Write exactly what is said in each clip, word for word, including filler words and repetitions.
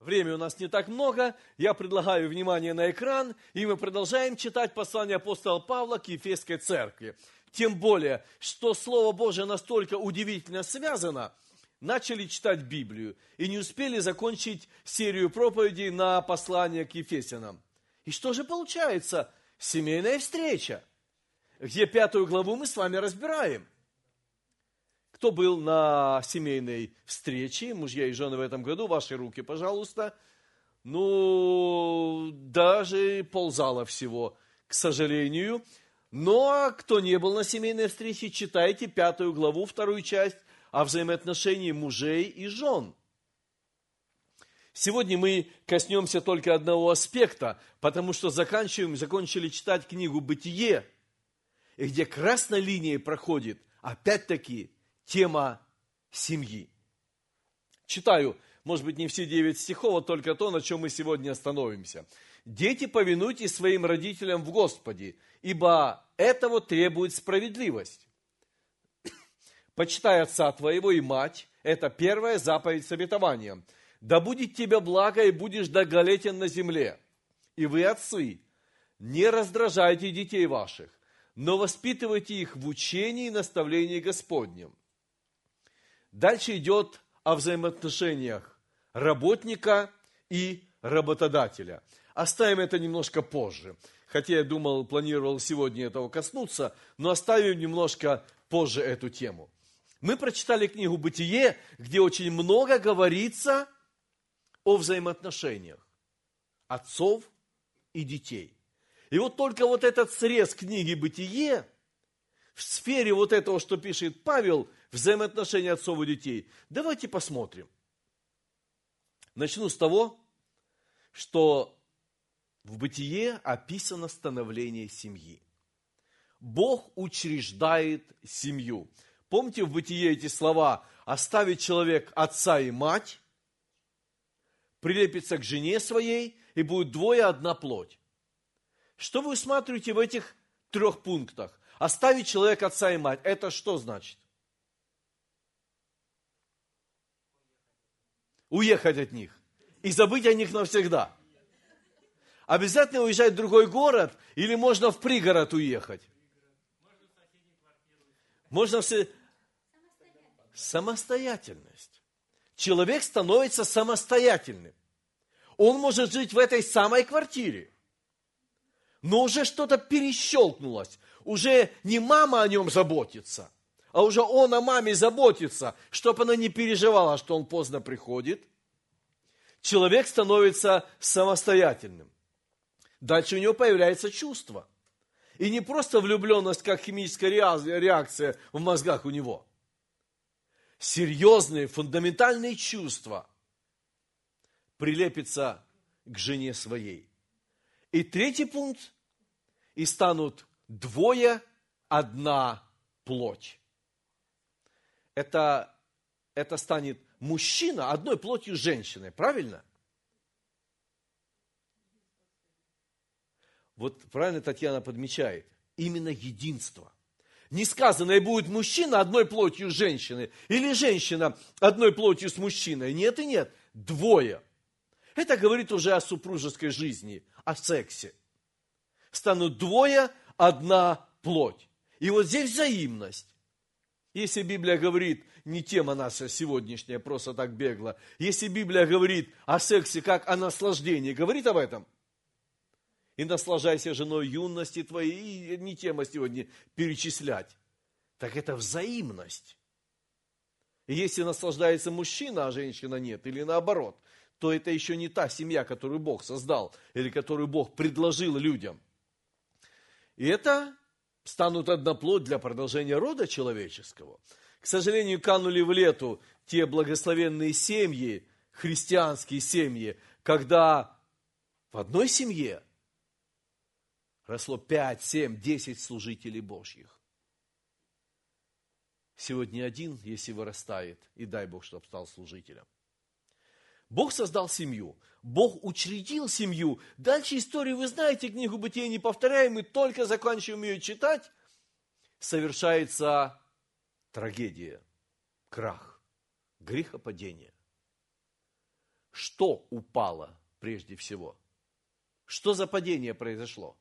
Времени у нас не так много. Я предлагаю внимание на экран, и мы продолжаем читать послание апостола Павла к Ефесской церкви. Тем более, что Слово Божие настолько удивительно связано, начали читать Библию и не успели закончить серию проповедей на послание к Ефесянам. И что же получается? Семейная встреча, где пятую главу мы с вами разбираем. Кто был на семейной встрече, мужья и жены в этом году, ваши руки, пожалуйста. Ну, даже ползала всего, к сожалению. Но кто не был на семейной встрече, читайте пятую главу, вторую часть о взаимоотношении мужей и жен. Сегодня мы коснемся только одного аспекта, потому что заканчиваем, закончили читать книгу «Бытие», и где красной линией проходит, опять-таки, тема семьи. Читаю, может быть, не все девять стихов, а только то, на чем мы сегодня остановимся. «Дети, повинуйтесь своим родителям в Господе, ибо этого требует справедливость. Почитай отца твоего и мать, это первая заповедь с обетованием. Да будет тебе благо, и будешь долголетен на земле. И вы, отцы, не раздражайте детей ваших, но воспитывайте их в учении и наставлении Господнем». Дальше идет о взаимоотношениях работника и работодателя. Оставим это немножко позже. Хотя я думал, планировал сегодня этого коснуться, но оставим немножко позже эту тему. Мы прочитали книгу «Бытие», где очень много говорится о взаимоотношениях отцов и детей. И вот только вот этот срез книги «Бытие» в сфере вот этого, что пишет Павел, взаимоотношения отцов и детей. Давайте посмотрим. Начну с того, что в Бытие описано становление семьи. Бог учреждает семью. Помните в Бытие эти слова: «Оставит человек отца и мать, прилепится к жене своей, и будет двое одна плоть». Что вы усматриваете в этих трех пунктах? Оставить человек отца и мать. Это что значит? Уехать от них. И забыть о них навсегда. Обязательно уезжать в другой город, или можно в пригород уехать? Можно в самостоятельность. Человек становится самостоятельным. Он может жить в этой самой квартире. Но уже что-то перещелкнулось. Уже не мама о нем заботится, а уже он о маме заботится, чтобы она не переживала, что он поздно приходит. Человек становится самостоятельным. Дальше у него появляется чувство. И не просто влюбленность, как химическая реакция в мозгах у него. Серьезные, фундаментальные чувства прилепятся к жене своей. И третий пункт. И станут двое, одна плоть. Это, это станет мужчина одной плотью с женщиной, правильно? Вот правильно Татьяна подмечает. Именно единство. Не сказано, и будет мужчина одной плотью с женщиной, или женщина одной плотью с мужчиной. Нет и нет. Двое. Это говорит уже о супружеской жизни, о сексе. Станут двое, одна плоть. И вот здесь взаимность. Если Библия говорит, не тема наша сегодняшняя, просто так бегло. Если Библия говорит о сексе как о наслаждении, говорит об этом. И наслаждайся женой юности твоей, и не тема сегодня перечислять. Так это взаимность. И если наслаждается мужчина, а женщина нет, или наоборот, то это еще не та семья, которую Бог создал, или которую Бог предложил людям. И это станут одна плоть для продолжения рода человеческого. К сожалению, канули в лету те благословенные семьи, христианские семьи, когда в одной семье росло пять, семь, десять служителей Божьих. Сегодня один, если вырастает, и дай Бог, чтобы стал служителем. Бог создал семью, Бог учредил семью. Дальше историю, вы знаете, книгу Бытия не повторяем, мы только заканчиваем ее читать. Совершается трагедия, крах, грехопадение. что упало прежде всего? Что за падение произошло?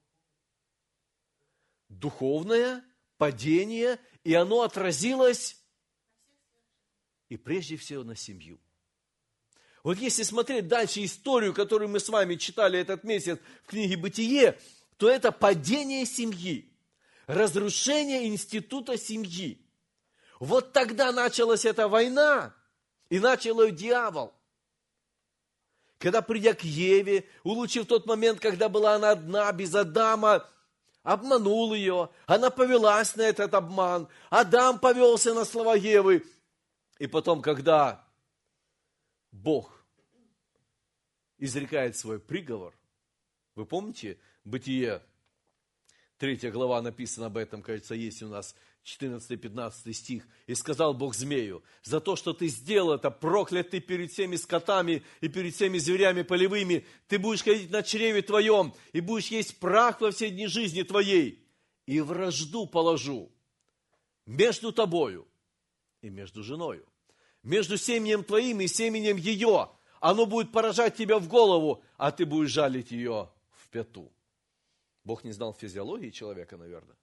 Духовное падение, и оно отразилось и прежде всего на семью. Вот если смотреть дальше историю, которую мы с вами читали этот месяц в книге «Бытие», то это падение семьи, разрушение института семьи. Вот тогда началась эта война, и начал ее дьявол. Когда, придя к Еве, улучив тот момент, когда была она одна, без Адама, обманул ее, она повелась на этот обман, Адам повелся на слова Евы. И потом, когда Бог изрекает свой приговор, вы помните, Бытие, третья глава написано об этом, кажется, есть у нас четырнадцатый-пятнадцатый стих. «И сказал Бог змею, за то, что ты сделал это, проклят ты перед всеми скотами и перед всеми зверями полевыми, ты будешь ходить на чреве твоем, и будешь есть прах во все дни жизни твоей, и вражду положу между тобою и между женою, между семенем твоим и семенем ее, оно будет поражать тебя в голову, а ты будешь жалить ее в пяту». Бог не знал физиологии человека, наверное.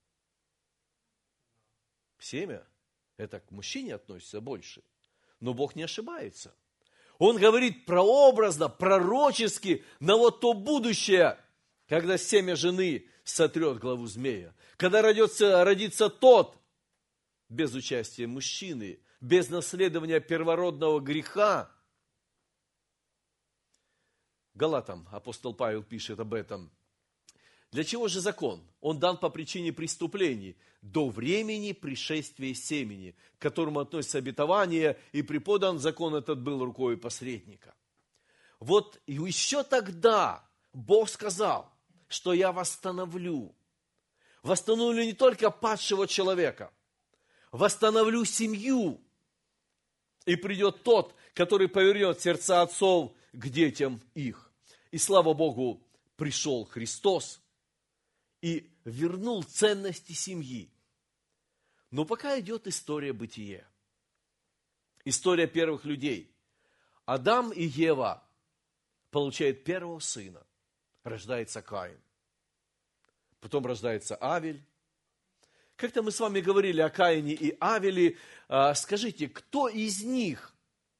Семя, это к мужчине относится больше. Но Бог не ошибается. Он говорит прообразно, пророчески на вот то будущее, когда семя жены сотрет главу змея. Когда родится, родится тот, без участия мужчины, без наследования первородного греха. Галатам апостол Павел пишет об этом. Для чего же закон? Он дан по причине преступлений, до времени пришествия семени, к которому относится обетование, и преподан закон этот был рукой посредника. Вот еще тогда Бог сказал, что я восстановлю. Восстановлю не только падшего человека, восстановлю семью. И придет тот, который повернет сердца отцов к детям их. И слава Богу, пришел Христос и вернул ценности семьи. Но пока идет история бытия. История первых людей. Адам и Ева получают первого сына. Рождается Каин. Потом рождается Авель. Как-то мы с вами говорили о Каине и Авеле. Скажите, кто из них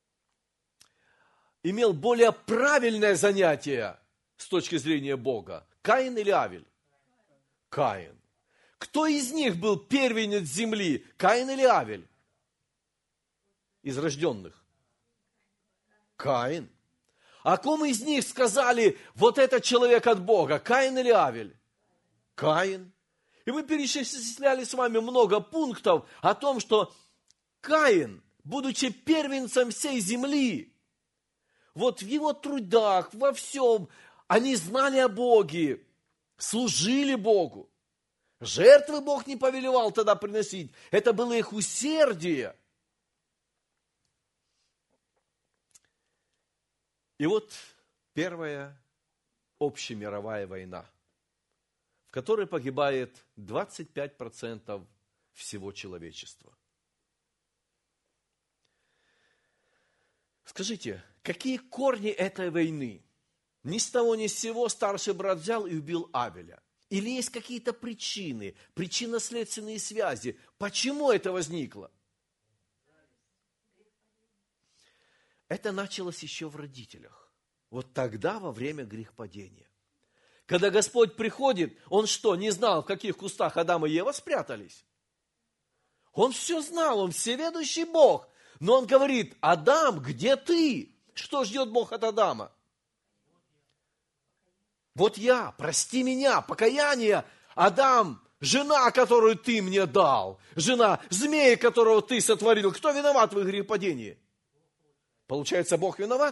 имел более правильное занятие с точки зрения Бога? Каин или Авель? Каин. Кто из них был первенец земли? Каин или Авель? Из рожденных. Каин. О ком из них сказали, вот этот человек от Бога? Каин или Авель? Каин. И мы перечисляли с вами много пунктов о том, что Каин, будучи первенцем всей земли, вот в его трудах, во всем, они знали о Боге, служили Богу. Жертвы Бог не повелевал тогда приносить. Это было их усердие. И вот первая общемировая война, в которой погибает двадцать пять процентов всего человечества. Скажите, какие корни этой войны? Ни с того ни с сего старший брат взял и убил Авеля. Или есть какие-то причины, причинно-следственные связи? Почему это возникло? Это началось еще в родителях. Вот тогда, во время грехопадения. Когда Господь приходит, Он что, не знал, в каких кустах Адам и Ева спрятались? Он все знал, Он всеведущий Бог. Но Он говорит, Адам, где ты? Что ждет Бог от Адама? Вот я, прости меня, покаяние, Адам, жена, которую ты мне дал, жена змея, которого ты сотворил. Кто виноват в их грехопадении? Получается, Бог виноват?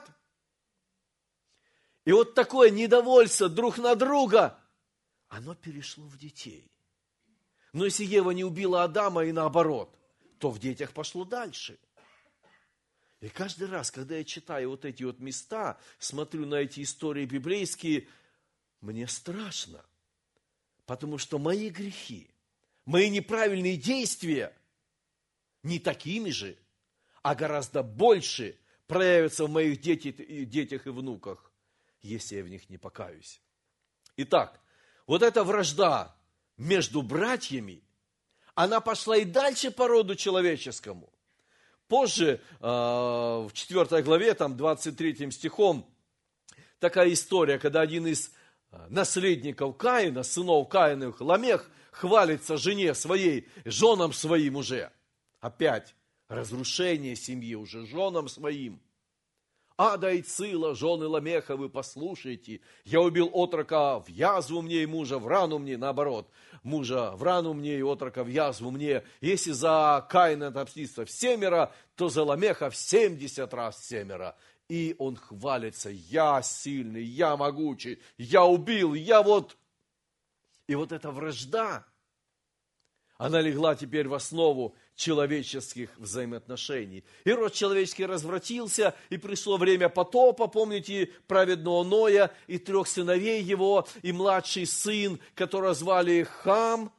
И вот такое недовольство друг на друга, оно перешло в детей. Но если Ева не убила Адама и наоборот, то в детях пошло дальше. И каждый раз, когда я читаю вот эти вот места, смотрю на эти истории библейские, мне страшно, потому что мои грехи, мои неправильные действия не такими же, а гораздо больше проявятся в моих детях и внуках, если я в них не покаюсь. Итак, вот эта вражда между братьями, она пошла и дальше по роду человеческому. Позже, в четвёртой главе, там двадцать третьим стихом, такая история, когда один из наследников Каина, сынов Каиновых, Ламех, хвалится жене своей, женам своим уже. Опять разрушение семьи уже женам своим. Ада и Цила, жены Ламеха, вы послушайте, я убил отрока в язву мне и мужа в рану мне, наоборот, мужа в рану мне и отрока в язву мне. Если за Каина отомстится в семеро, то за Ламеха в семьдесят раз семеро. И он хвалится, я сильный, я могучий, я убил, я вот... И вот эта вражда, она легла теперь в основу человеческих взаимоотношений. И род человеческий развратился, и пришло время потопа, помните, праведного Ноя, и трех сыновей его, и младший сын, которого звали Хам.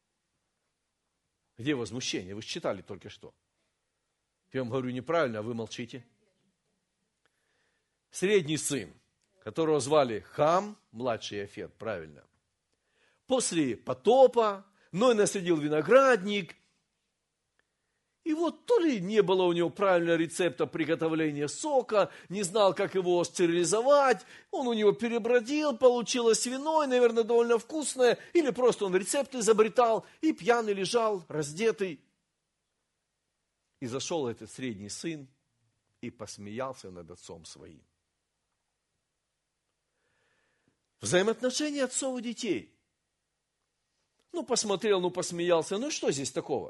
Где возмущение? Вы же читали только что. Я вам говорю неправильно, а вы молчите. Средний сын, которого звали Хам, младший Иафет, правильно. После потопа Ной наследил виноградник, и вот то ли не было у него правильного рецепта приготовления сока, не знал, как его стерилизовать, он у него перебродил, получилось вино, и, наверное, довольно вкусное, или просто он рецепт изобретал, и пьяный лежал, раздетый. И зашел этот средний сын и посмеялся над отцом своим. Взаимоотношения отцов и детей. Ну, посмотрел, ну, посмеялся. Ну, что здесь такого?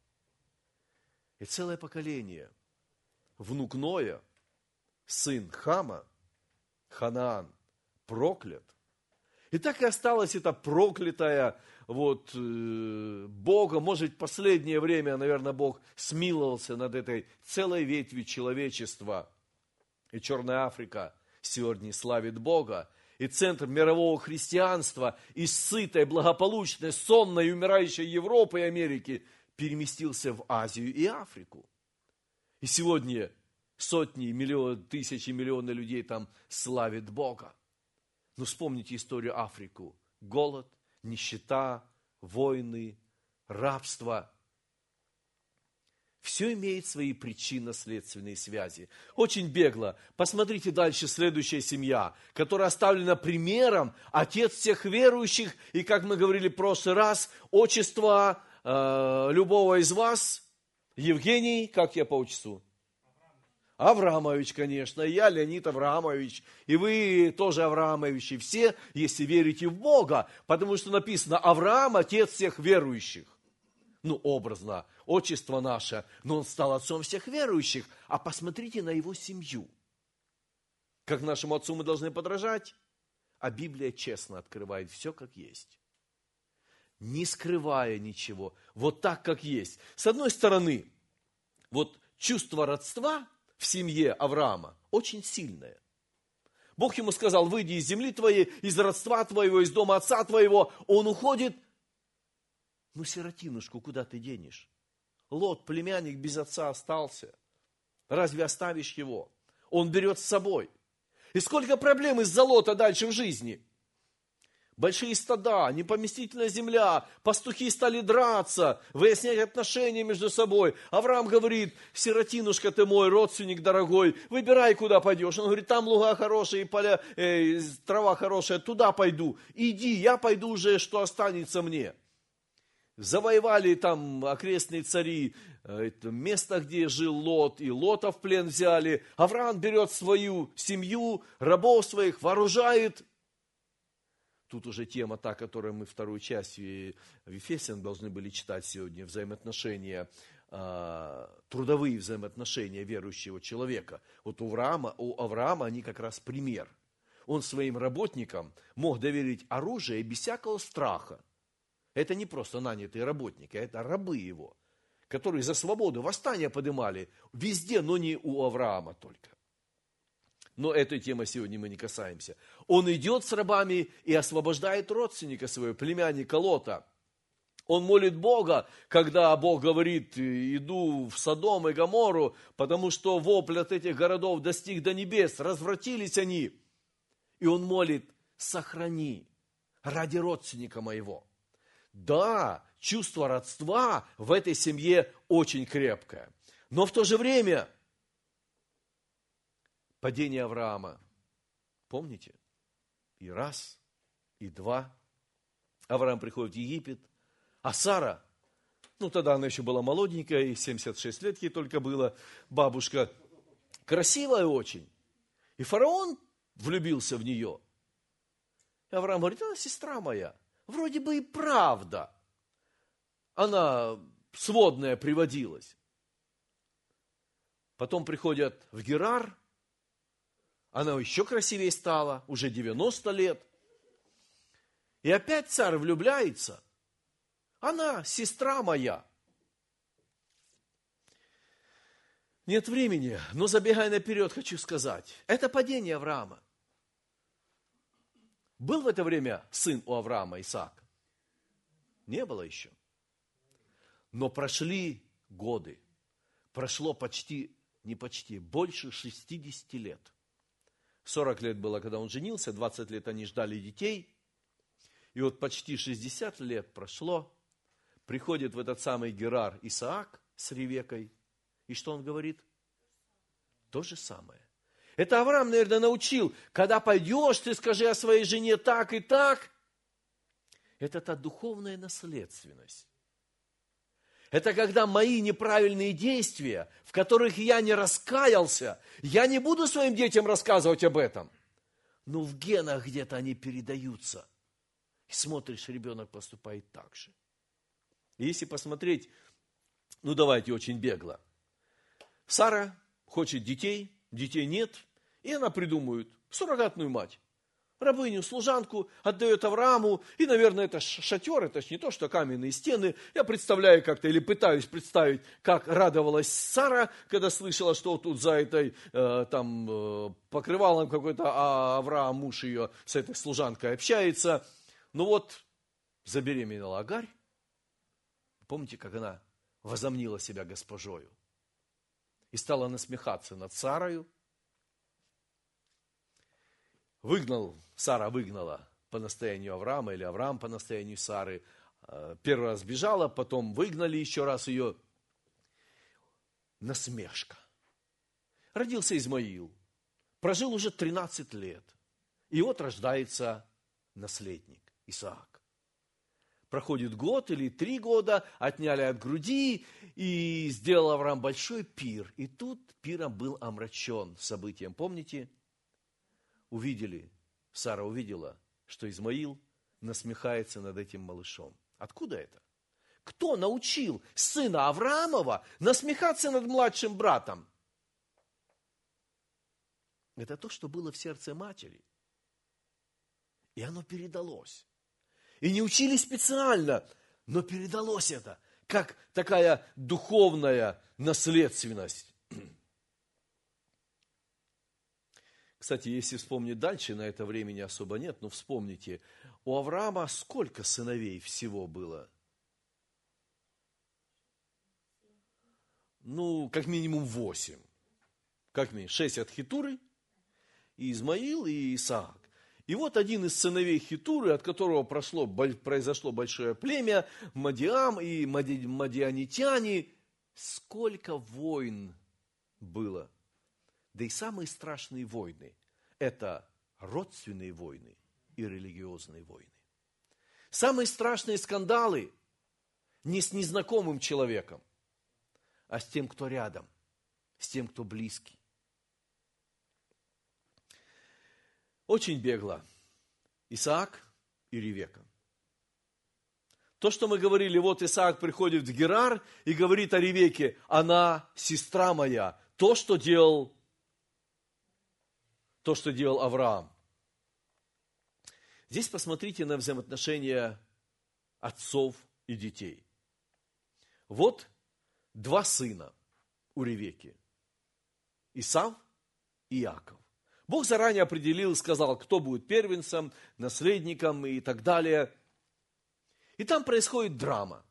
И целое поколение. Внук Ноя, сын Хама, Ханаан, проклят. И так и осталась эта проклятая вот, э, Бога. Может, в последнее время, наверное, Бог смиловался над этой целой ветвью человечества. И Черная Африка сегодня славит Бога. И центр мирового христианства из сытой, благополучной, сонной и умирающей Европы и Америки переместился в Азию и Африку. И сегодня сотни, миллионы, тысячи, миллионы людей там славят Бога. Но вспомните историю Африку. Голод, нищета, войны, рабство. Все имеет свои причинно-следственные связи. Очень бегло. Посмотрите дальше, следующая семья, которая оставлена примером, отец всех верующих, и, как мы говорили в прошлый раз, отчество э, любого из вас, Евгений, как я по отчеству? Авраамович, конечно, и я Леонид Авраамович, и вы тоже Авраамовичи, все, если верите в Бога, потому что написано, Авраам, отец всех верующих. Ну, образно, отчество наше, но он стал отцом всех верующих. А посмотрите на его семью. Как нашему отцу мы должны подражать, а Библия честно открывает все, как есть. Не скрывая ничего, вот так, как есть. С одной стороны, вот чувство родства в семье Авраама очень сильное. Бог ему сказал, выйди из земли твоей, из родства твоего, из дома отца твоего. Он уходит. Ну, сиротинушку куда ты денешь? Лот, племянник, без отца остался. Разве оставишь его? Он берет с собой. И сколько проблем из-за Лота дальше в жизни. Большие стада, непоместительная земля, пастухи стали драться, выяснять отношения между собой. Авраам говорит, сиротинушка ты мой, родственник дорогой, выбирай, куда пойдешь. Он говорит, там луга хорошие, поля, э, трава хорошая, туда пойду. Иди, я пойду уже, что останется мне. Завоевали там окрестные цари это место, где жил Лот, и Лота в плен взяли. Авраам берет свою семью, рабов своих, вооружает. Тут уже тема та, которую мы вторую часть в Ефесянам должны были читать сегодня, взаимоотношения, трудовые взаимоотношения верующего человека. Вот у Авраама, у Авраама они как раз пример. Он своим работникам мог доверить оружие без всякого страха. Это не просто нанятые работники, а это рабы его, которые за свободу восстания поднимали везде, но не у Авраама только. Но этой темы сегодня мы не касаемся. Он идет с рабами и освобождает родственника своего, племянника Лота. Он молит Бога, когда Бог говорит: иду в Содом и Гоморру, потому что вопль от этих городов достиг до небес, развратились они. И он молит: сохрани ради родственника моего. Да, чувство родства в этой семье очень крепкое. Но в то же время падение Авраама. Помните? И раз, и два. Авраам приходит в Египет. А Сара, ну тогда она еще была молоденькая, и семьдесят шесть лет ей только было, бабушка, красивая очень. И фараон влюбился в нее. И Авраам говорит: она сестра моя, вроде бы и правда. Она сводная приводилась. Потом приходят в Герар, она еще красивее стала, уже девяносто лет. И опять царь влюбляется. Она сестра моя. Нет времени, но забегая наперед, хочу сказать. Это падение Авраама. Был в это время сын у Авраама, Исаак? Не было еще. Но прошли годы. Прошло почти, не почти, больше шестидесяти лет. сорок лет было, когда он женился, двадцать лет они ждали детей. И вот почти шестьдесят лет прошло. Приходит в этот самый Герар Исаак с Ревекой. И что он говорит? То же самое. Это Авраам, наверное, научил: когда пойдешь, ты скажи о своей жене так и так. Это та духовная наследственность. Это когда мои неправильные действия, в которых я не раскаялся, я не буду своим детям рассказывать об этом. Но в генах где-то они передаются. И смотришь, ребенок поступает так же. И если посмотреть, ну давайте очень бегло. Сара хочет детей, детей нет, и она придумывает суррогатную мать. Рабыню, служанку отдает Аврааму, и, наверное, это шатер, это ж не то, что каменные стены. Я представляю как-то, или пытаюсь представить, как радовалась Сара, когда слышала, что тут за этой э, там э, покрывалом какой-то, а Авраам, муж ее, с этой служанкой общается. Ну вот, забеременела Агарь. Помните, как она возомнила себя госпожою и стала насмехаться над Сарою? Выгнал, Сара выгнала по настоянию Авраама, или Авраам по настоянию Сары. Первый раз бежала, потом выгнали еще раз ее. Насмешка. Родился Измаил, прожил уже тринадцать лет. И вот рождается наследник Исаак. Проходит год или три года, отняли от груди, и сделал Авраам большой пир. И тут пиром был омрачен событием. Помните? Увидели, Сара увидела, что Измаил насмехается над этим малышом. Откуда это? Кто научил сына Авраамова насмехаться над младшим братом? Это то, что было в сердце матери. И оно передалось. И не учили специально, но передалось это, как такая духовная наследственность. Кстати, если вспомнить дальше, на это времени особо нет, но вспомните, у Авраама сколько сыновей всего было? Ну, как минимум восемь. Как минимум, шесть от Хетуры, и Измаил, и Исаак. И вот один из сыновей Хетуры, от которого прошло, произошло большое племя, Мадиам и мади, мадианитяне, сколько войн было. Да и самые страшные войны – это родственные войны и религиозные войны. Самые страшные скандалы не с незнакомым человеком, а с тем, кто рядом, с тем, кто близкий. Очень бегло. Исаак и Ревека. То, что мы говорили, вот Исаак приходит в Герар и говорит о Ревеке: она сестра моя. То, что делал, то, что делал Авраам. Здесь посмотрите на взаимоотношения отцов и детей. Вот два сына у Ревеки. Исав и Иаков. Бог заранее определил и сказал, кто будет первенцем, наследником и так далее. И там происходит драма.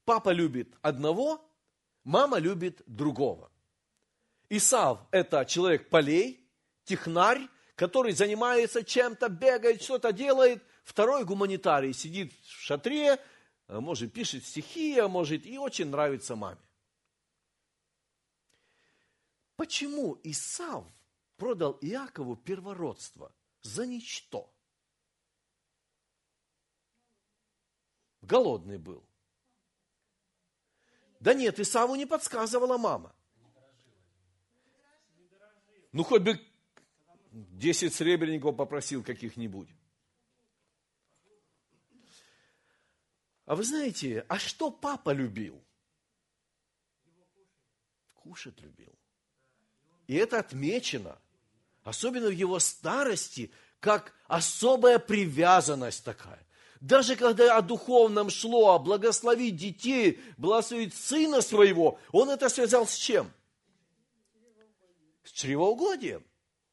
папа любит одного, мама любит другого. Исав – это человек полей, технарь, который занимается чем-то, бегает, что-то делает. Второй гуманитарий сидит в шатре, может, пишет стихи, а может, и очень нравится маме. Почему Исав продал Иакову первородство за ничто? Голодный был. Да нет, Исаву не подсказывала мама. Ну, хоть бы десять сребреников попросил каких-нибудь. А вы знаете, а что папа любил? Кушать любил. И это отмечено, особенно в его старости, как особая привязанность такая. Даже когда о духовном шло, о благословить детей, благословить сына своего, он это связал с чем? С чревоугодием.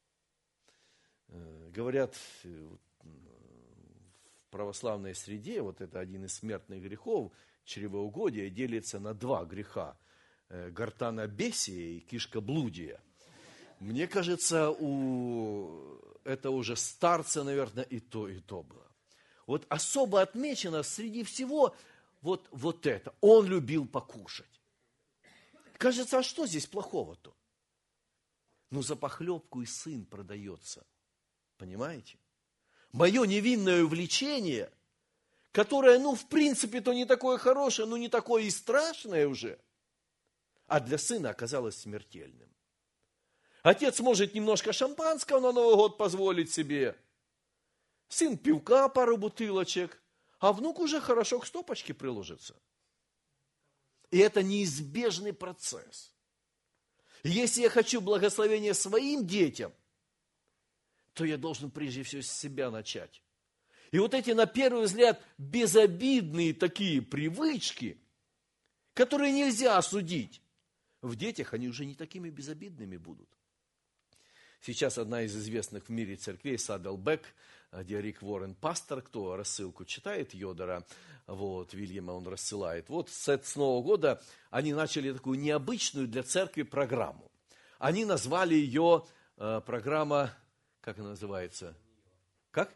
Говорят, в православной среде, вот это один из смертных грехов, чревоугодие делится на два греха. Гортанобесие и кишкоблудие. Мне кажется, у это уже старца, наверное, и то, и то было. Вот особо отмечено среди всего вот, вот это. Он любил покушать. Кажется, а что здесь плохого-то? Ну, за похлебку и сын продается. Понимаете? Мое невинное увлечение, которое, ну, в принципе-то не такое хорошее, но не такое и страшное уже, а для сына оказалось смертельным. Отец может немножко шампанского на Новый год позволить себе, сын пивка, пару бутылочек, а внук уже хорошо к стопочке приложится. И это неизбежный процесс. Если я хочу благословения своим детям, то я должен прежде всего с себя начать. И вот эти, на первый взгляд, безобидные такие привычки, которые нельзя осудить, в детях они уже не такими безобидными будут. Сейчас одна из известных в мире церквей, Садлбек, где Рик Уоррен пастор, кто рассылку читает Йодера, вот, Вильяма он рассылает. Вот с, с Нового года они начали такую необычную для церкви программу. Они назвали ее э, программа, как она называется? Как?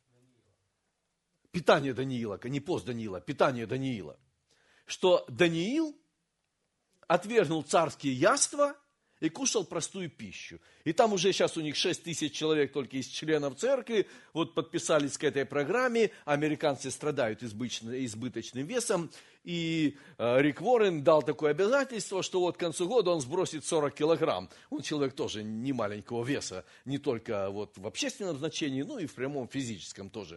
Питание Даниила, не пост Даниила, питание Даниила. Что Даниил отвергнул царские яства и кушал простую пищу. И там уже сейчас у них шесть тысяч человек только из членов церкви, вот подписались к этой программе, американцы страдают избыточным весом, и Рик Уоррен дал такое обязательство, что вот к концу года он сбросит сорок килограмм. Он человек тоже не маленького веса, не только вот в общественном значении, но и в прямом физическом тоже.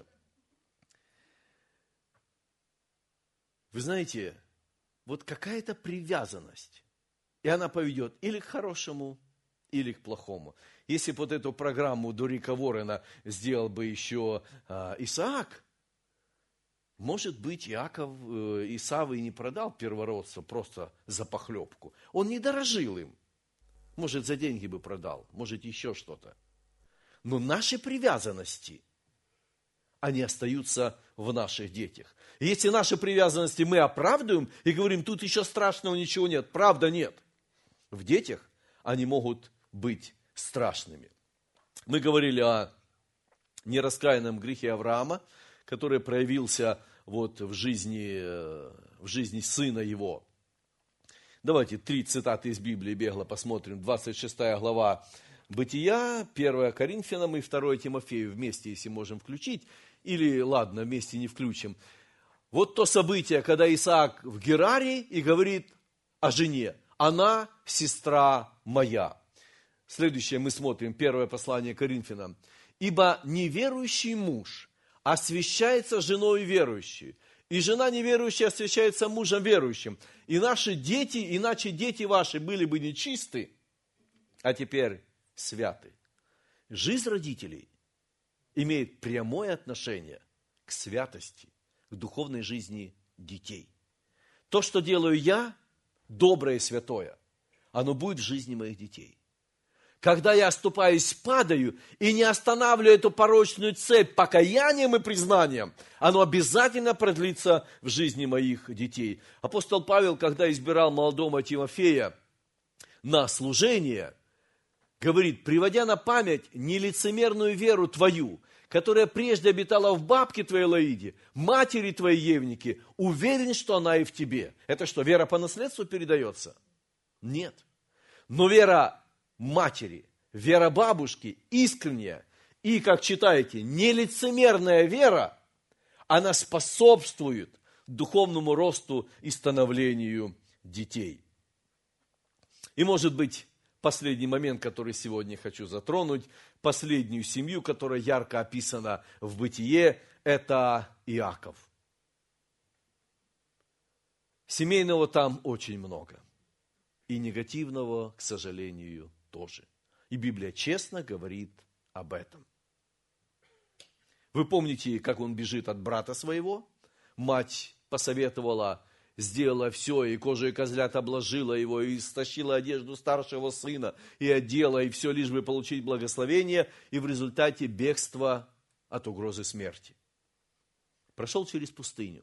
Вы знаете, вот какая-то привязанность, и она поведет или к хорошему, или к плохому. Если бы вот эту программу до Рика Уоррена сделал бы еще э, Исаак, может быть, Иаков, э, Исав и не продал первородство просто за похлебку. Он не дорожил им. Может, за деньги бы продал, может, еще что-то. Но наши привязанности, они остаются в наших детях. И если наши привязанности мы оправдываем и говорим, тут еще страшного ничего нет, правда нет. В детях они могут быть страшными. Мы говорили о нераскаянном грехе Авраама, который проявился вот в жизни, в жизни сына его. Давайте три цитаты из Библии бегло посмотрим. двадцать шестая глава Бытия, первое Коринфянам и второе Тимофею вместе, если можем включить. Или, ладно, вместе не включим. Вот то событие, когда Исаак в Гераре и говорит о жене. Она сестра моя. Следующее мы смотрим, первое послание Коринфянам. Ибо неверующий муж освящается женой верующей, и жена неверующая освящается мужем верующим. И наши дети, иначе дети ваши были бы нечисты, а теперь святы. Жизнь родителей имеет прямое отношение к святости, к духовной жизни детей. То, что делаю я, доброе и святое, оно будет в жизни моих детей. Когда я оступаюсь, падаю и не останавливаю эту порочную цепь покаянием и признанием, оно обязательно продлится в жизни моих детей. Апостол Павел, когда избирал молодого Тимофея на служение, говорит: приводя на память нелицемерную веру твою, которая прежде обитала в бабке твоей Лоиде, матери твоей Евнике, уверен, что она и в тебе. Это что, вера по наследству передается? Нет. Но вера матери, вера бабушки искренняя и, как читаете, нелицемерная вера, она способствует духовному росту и становлению детей. И, может быть, последний момент, который сегодня хочу затронуть, последнюю семью, которая ярко описана в Бытие, это Иаков. Семейного там очень много. И негативного, к сожалению, тоже. И Библия честно говорит об этом. Вы помните, как он бежит от брата своего? Мать посоветовала, сделала все, и кожей козлят обложила его, и стащила одежду старшего сына, и одела, и все, лишь бы получить благословение, и в результате бегства от угрозы смерти. Прошел через пустыню.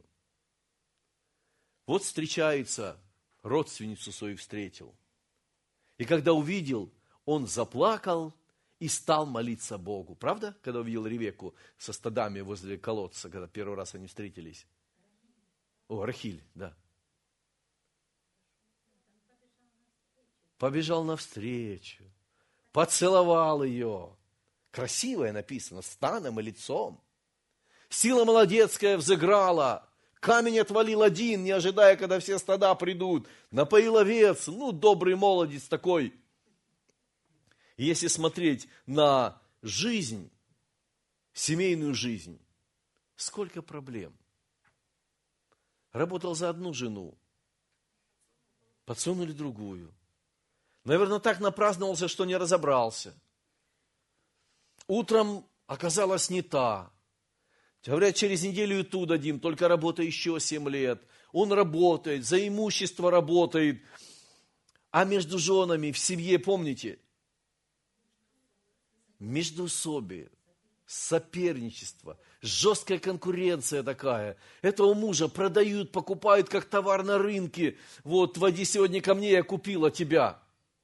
Вот встречается, родственницу свою встретил. И когда увидел, он заплакал и стал молиться Богу. Правда, когда увидел Ревекку со стадами возле колодца, когда первый раз они встретились? О, Рахиль, да. Побежал навстречу, поцеловал ее. Красивое написано, станом и лицом. Сила молодецкая взыграла. Камень отвалил один, не ожидая, когда все стада придут. Напоил овец, ну, добрый молодец такой. И если смотреть на жизнь, семейную жизнь, сколько проблем. Работал за одну жену, подсунули другую. Наверное, так напраздновался, что не разобрался. Утром оказалась не та. Говорят, через неделю и ту дадим, только работа еще семь лет. Он работает, за имущество работает. А между женами в семье, помните, междоусобие, соперничество, жесткая конкуренция такая. Этого мужа продают, покупают как товар на рынке. Вот, води сегодня ко мне, я купила тебя.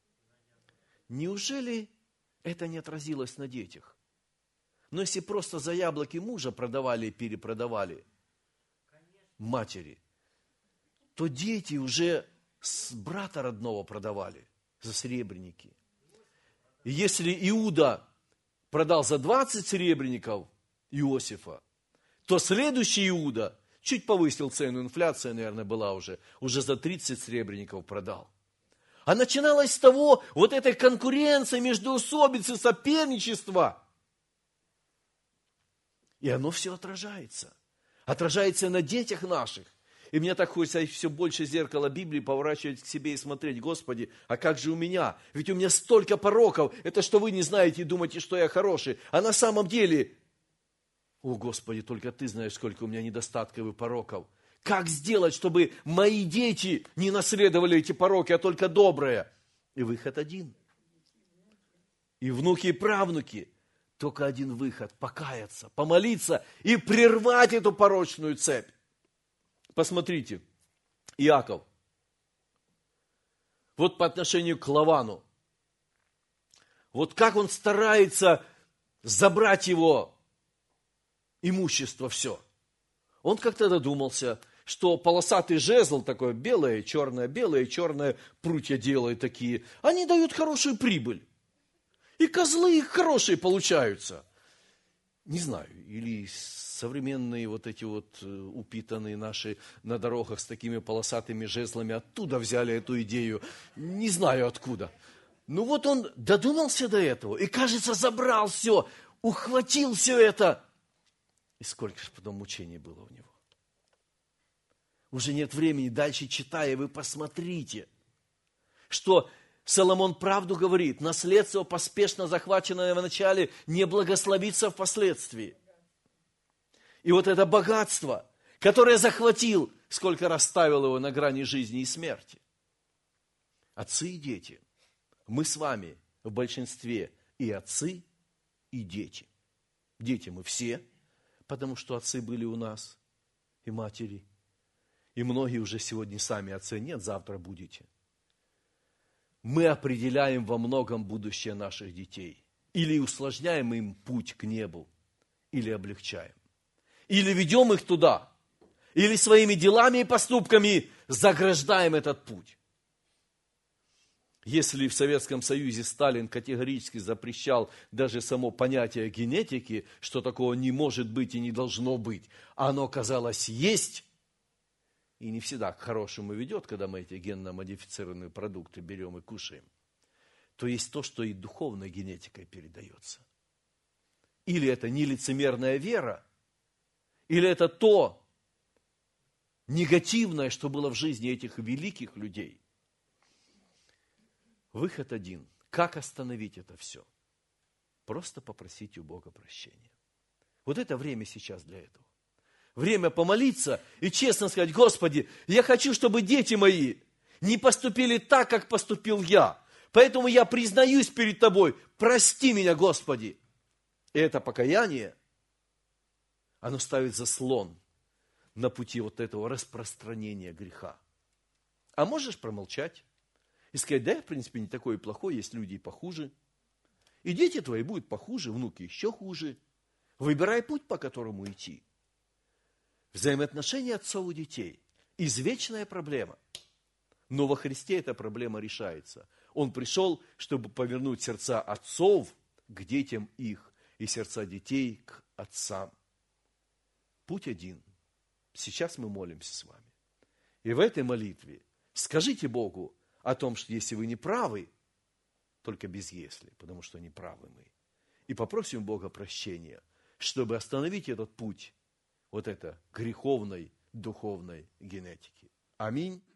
Неужели это не отразилось на детях? Но если просто за яблоки мужа продавали и перепродавали матери, то дети уже с брата родного продавали за серебряники. И если Иуда продал за двадцать серебряников Иосифа, то следующий Иуда чуть повысил цену, инфляция, наверное, была уже, уже за тридцать серебряников продал. А начиналось с того, вот этой конкуренции, междоусобицы, соперничества. И оно все отражается. Отражается на детях наших. И мне так хочется все больше зеркало Библии поворачивать к себе и смотреть: Господи, а как же у меня? Ведь у меня столько пороков. Это что вы не знаете и думаете, что я хороший. А на самом деле, о Господи, только Ты знаешь, сколько у меня недостатков и пороков. Как сделать, чтобы мои дети не наследовали эти пороки, а только доброе? И выход один. И внуки, и правнуки. Только один выход – покаяться, помолиться и прервать эту порочную цепь. Посмотрите, Иаков. Вот по отношению к Лавану. Вот как он старается забрать его имущество все. Он как-то додумался, что полосатый жезл, такое белое, черное, белое, черное, прутья делают такие, они дают хорошую прибыль. И козлы их хорошие получаются. Не знаю, или современные вот эти вот упитанные наши на дорогах с такими полосатыми жезлами оттуда взяли эту идею. Не знаю откуда. Ну вот он додумался до этого и, кажется, забрал все, ухватил все это. И сколько же потом мучений было у него. Уже нет времени, дальше читая, вы посмотрите, что Соломон правду говорит: наследство, поспешно захваченное в начале, не благословится впоследствии. И вот это богатство, которое захватил, сколько раз ставил его на грани жизни и смерти. Отцы и дети, мы с вами в большинстве и отцы, и дети. Дети мы все, потому что отцы были у нас, и матери. И многие уже сегодня сами отцы нет, завтра будете. Мы определяем во многом будущее наших детей. Или усложняем им путь к небу, или облегчаем. Или ведем их туда, или своими делами и поступками заграждаем этот путь. Если в Советском Союзе Сталин категорически запрещал даже само понятие генетики, что такого не может быть и не должно быть, а оно, казалось, есть, и не всегда к хорошему ведет, когда мы эти генно-модифицированные продукты берем и кушаем, то есть то, что и духовной генетикой передается. Или это нелицемерная вера, или это то негативное, что было в жизни этих великих людей. Выход один. Как остановить это все? Просто попросить у Бога прощения. Вот это время сейчас для этого. Время помолиться и честно сказать: Господи, я хочу, чтобы дети мои не поступили так, как поступил я. Поэтому я признаюсь перед Тобой, прости меня, Господи. И это покаяние, оно ставит заслон на пути вот этого распространения греха. А можешь промолчать и сказать: да, я, в принципе, не такой и плохой, есть люди и похуже. И дети твои будут похуже, внуки еще хуже. Выбирай путь, по которому идти. Взаимоотношения отцов и детей – извечная проблема. Но во Христе эта проблема решается. Он пришел, чтобы повернуть сердца отцов к детям их и сердца детей к отцам. Путь один. Сейчас мы молимся с вами. И в этой молитве скажите Богу о том, что если вы не правы, только без «если», потому что не правы мы. И попросим Бога прощения, чтобы остановить этот путь вот это греховной духовной генетики. Аминь.